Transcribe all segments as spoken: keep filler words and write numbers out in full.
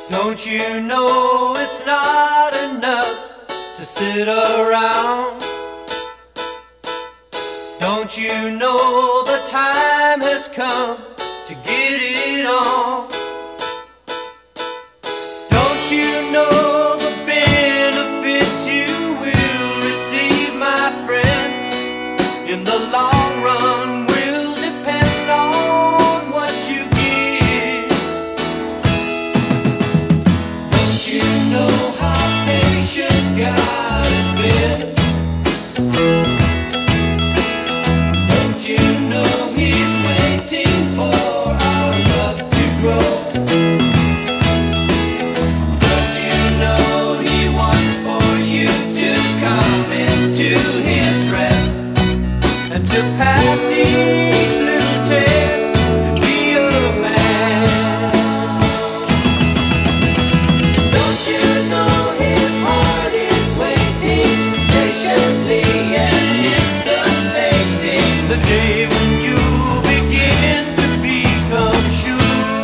Don't you know it's not enough to sit around? Don't you know the time has come to get it on? Don't you know the benefits you will receive, my friend? In the long run will depend on what you give. Don't you know how patient God has been? Don't you know He's waiting for our love to grow? Don't you know He wants for you to come into His rest and to pass each little test and be a man? Don't you know His heart is waiting patiently anticipating the day when you begin to become sure?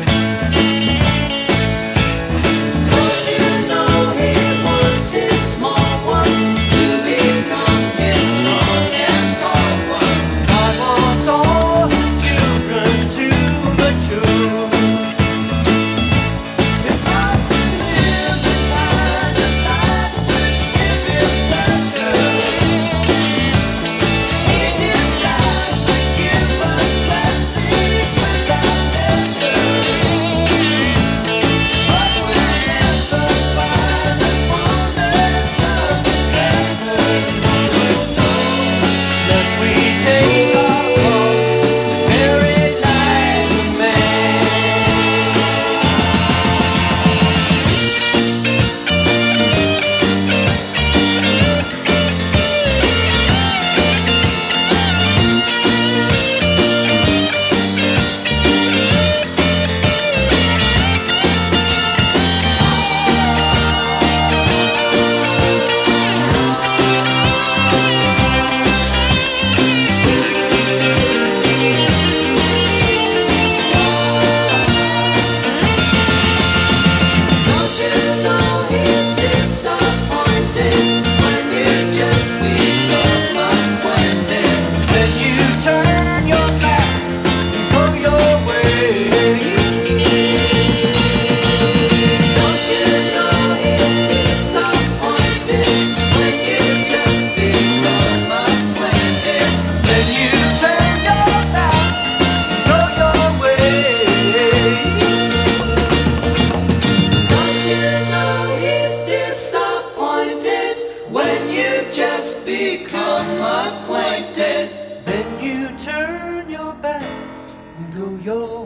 Don't you know He wants His small ones to become His strong and tall ones? God wants all His children to mature. It's hard to live the kind of lives which give Him pleasure. He desires to give us blessings without measure, but we'll never find the fullness of contentment unless we take our cross and bear it like a man. Don't you know He's disappointed when you just become acquainted? Then you turn your back and go your way. Don't you know He's disappointed when you just become acquainted? Then you turn your back and go your way. Don't you know He's disappointed when you just become acquainted? Then you turn your back and go your